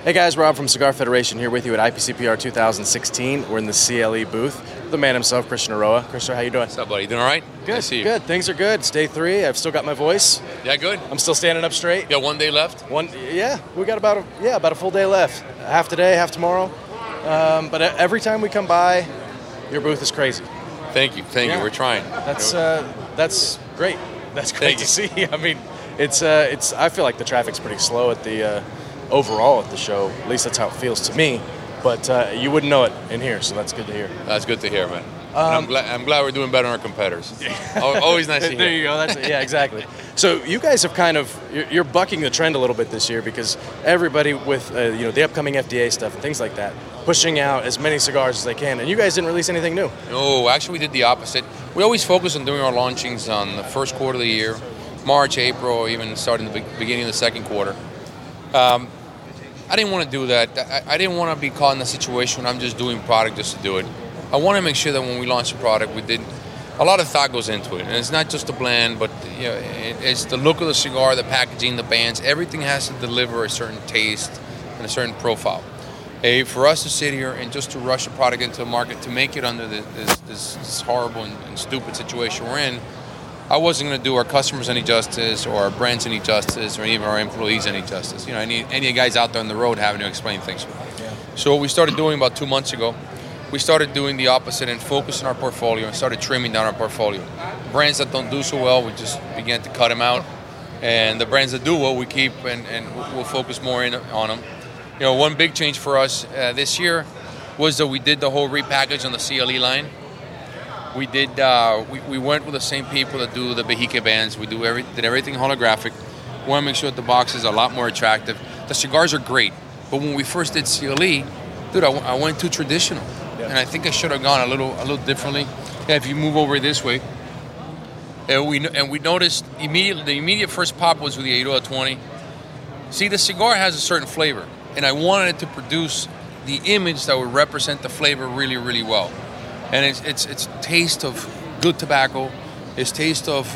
Hey guys, Rob from Cigar Federation here with you at IPCPR 2016. We're in the CLE booth. The man himself, Christian Eiroa. Christian, how you doing? What's up, buddy? You doing all right? Good. Nice to see you. Good. Things are good. It's day 3. I've still got my voice. Yeah, good. I'm still standing up straight. You got 1 day left? We got about a full day left. Half today, half tomorrow. But every time we come by, your booth is crazy. Thank you. We're trying. That's great. That's great Thank to you. see. I mean, it's. I feel like the traffic's pretty slow at the overall at the show. At least that's how it feels to me. But you wouldn't know it in here, so that's good to hear. That's good to hear, man. I'm glad we're doing better than our competitors. Always nice to hear. There you go. Yeah, exactly. So you guys have you're bucking the trend a little bit this year because everybody with the upcoming FDA stuff and things like that, pushing out as many cigars as they can, and you guys didn't release anything new. No, actually we did the opposite. We always focus on doing our launchings on the first quarter of the year, March, April, even starting the beginning of the second quarter. I didn't want to do that. I didn't want to be caught in a situation when I'm just doing product just to do it. I want to make sure that when we launch a product, a lot of thought goes into it, and it's not just the blend, but it's the look of the cigar, the packaging, the bands. Everything has to deliver a certain taste and a certain profile. For us to sit here and just to rush a product into the market to make it under this horrible and stupid situation we're in, I wasn't going to do our customers any justice, or our brands any justice, or even our employees any justice. Any guys out there on the road having to explain things. Yeah. So what we started doing about 2 months ago, we started doing the opposite and focusing our portfolio and started trimming down our portfolio. Brands that don't do so well, we just began to cut them out. And the brands that do well, we keep and we'll focus more on them. One big change for us this year was that we did the whole repackage on the CLE line. We did. We went with the same people that do the Behike bands. We did everything holographic. We want to make sure that the box is a lot more attractive. The cigars are great, but when we first did CLE, dude, I went too traditional. Yeah. And I think I should have gone a little differently. Yeah, if you move over this way, and we noticed immediately, the immediate first pop was with the Eiroa 20. See, the cigar has a certain flavor, and I wanted it to produce the image that would represent the flavor really, really well. And it's taste of good tobacco. It's taste of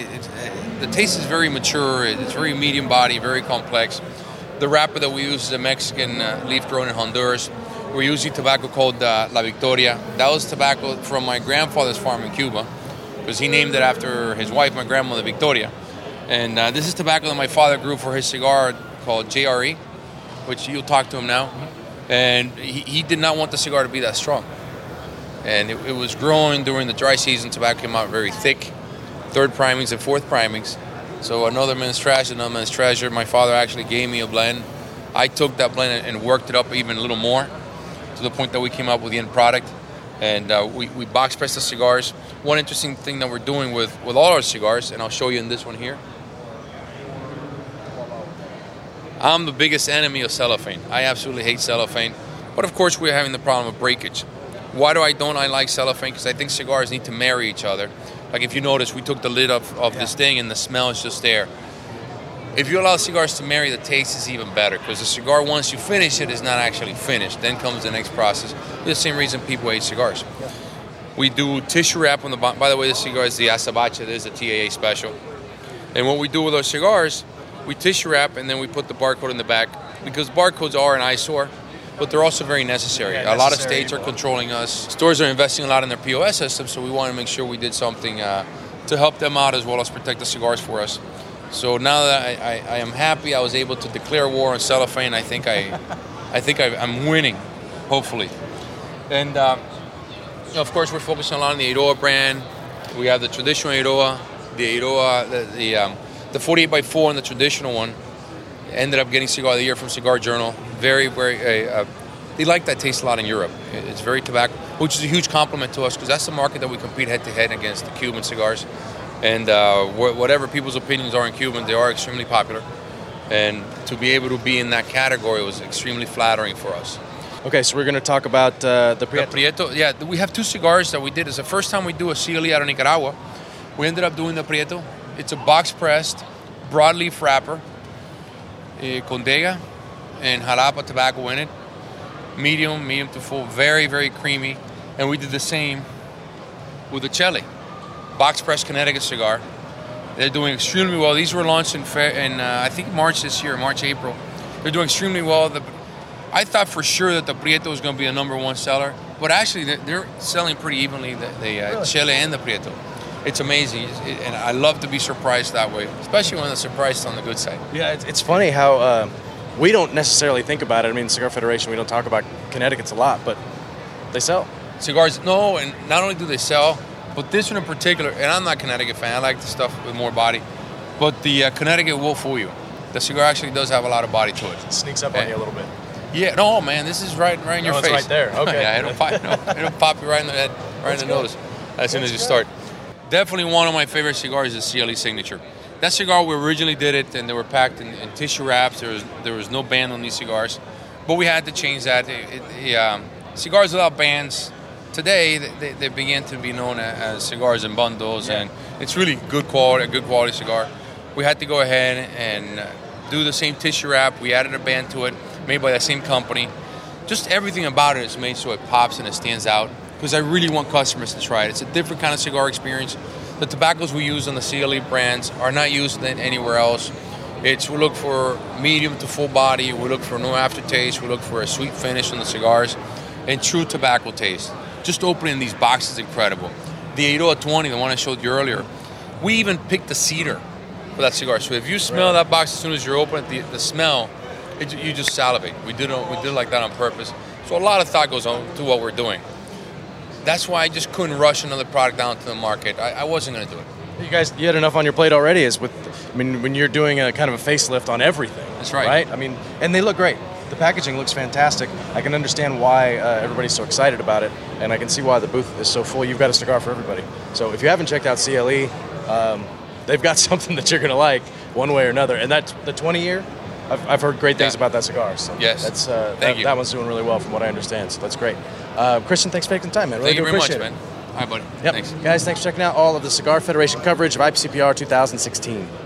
the taste is very mature. It's very medium body, very complex. The wrapper that we use is a Mexican leaf grown in Honduras. We're using tobacco called La Victoria. That was tobacco from my grandfather's farm in Cuba, because he named it after his wife, my grandmother Victoria. And this is tobacco that my father grew for his cigar called JRE, which you'll talk to him now. And he did not want the cigar to be that strong. And it was growing during the dry season. Tobacco came out very thick, 3rd primings and 4th primings. So another man's trash, another man's treasure. My father actually gave me a blend. I took that blend and worked it up even a little more, to the point that we came up with the end product. And we box press the cigars. One interesting thing that we're doing with all our cigars, and I'll show you in this one here. I'm the biggest enemy of cellophane. I absolutely hate cellophane. But of course we're having the problem of breakage. Why don't I like cellophane? Because I think cigars need to marry each other. Like if you notice, we took the lid of this thing and the smell is just there. If you allow cigars to marry, the taste is even better, because the cigar, once you finish it, is not actually finished. Then comes the next process. The same reason people hate cigars. Yeah. We do tissue wrap on the bottom. By the way, this cigar is the Azabache. It is a TAA special. And what we do with our cigars, we tissue wrap and then we put the barcode in the back, because barcodes are an eyesore, but they're also very necessary. Yeah, a lot of states are controlling us. Stores are investing a lot in their POS system, so we want to make sure we did something to help them out as well as protect the cigars for us. So now that I am happy I was able to declare war on cellophane, I think I'm winning, hopefully. And of course we're focusing a lot on the Eiroa brand. We have the traditional Eiroa, the Eiroa, the 48x4 and the traditional one. Ended up getting Cigar of the Year from Cigar Journal. Very, very, they like that taste a lot in Europe. It's very tobacco, which is a huge compliment to us, because that's the market that we compete head-to-head against, the Cuban cigars. And whatever people's opinions are in Cuban, they are extremely popular. And to be able to be in that category was extremely flattering for us. Okay, so we're going to talk about the Prieto. The Prieto, yeah, we have 2 cigars that we did. It's the first time we do a CLE out of Nicaragua. We ended up doing the Prieto. It's a box-pressed, broadleaf wrapper, Condega and Jalapa tobacco in it. Medium to full, very, very creamy. And we did the same with the Chele, box-pressed Connecticut cigar. They're doing extremely well. These were launched in I think March this year, March, April. They're doing extremely well. I thought for sure that the Prieto was going to be a number one seller, but actually they're selling pretty evenly, the Really? Chile and the Prieto. It's amazing, and I love to be surprised that way, especially when the surprise is on the good side. Yeah, it's funny how we don't necessarily think about it. I mean, Cigar Federation, we don't talk about Connecticut's a lot, but they sell. Cigars, no, and not only do they sell, but this one in particular, and I'm not a Connecticut fan, I like the stuff with more body, but the Connecticut will fool you. The cigar actually does have a lot of body to it. It sneaks up on you a little bit. Yeah, no, man, this is right in your Oh, face. it's right there, okay. Yeah, it'll pop you right in the head, right in the nose as soon as you start. Definitely one of my favorite cigars is CLE Signature. That cigar, we originally did it, and they were packed in tissue wraps. There was no band on these cigars, but we had to change that. Cigars without bands, today they begin to be known as cigars in bundles, and it's really a good quality cigar. We had to go ahead and do the same tissue wrap. We added a band to it, made by that same company. Just everything about it is made so it pops and it stands out, because I really want customers to try it. It's a different kind of cigar experience. The tobaccos we use on the CLE brands are not used anywhere else. We look for medium to full body. We look for no aftertaste. We look for a sweet finish on the cigars and true tobacco taste. Just opening these boxes is incredible. The Eiroa 20, the one I showed you earlier, we even picked the cedar for that cigar. So if you smell that box as soon as you open it, the smell, you just salivate. We did it like that on purpose. So a lot of thought goes on to what we're doing. That's why I just couldn't rush another product down to the market. I wasn't going to do it. You had enough on your plate already. When you're doing a kind of a facelift on everything. That's right. Right? I mean, and they look great. The packaging looks fantastic. I can understand why everybody's so excited about it, and I can see why the booth is so full. You've got a cigar for everybody. So if you haven't checked out CLE, they've got something that you're going to like one way or another. And that's the 20-year. I've heard great things about that cigar. So yes. That's, Thank you. That one's doing really well from what I understand. So that's great. Christian, thanks for taking the time, man. Really Thank you very much, appreciate man. Hi, buddy. Yep. Thanks. Guys, thanks for checking out all of the Cigar Federation coverage of IPCPR 2016.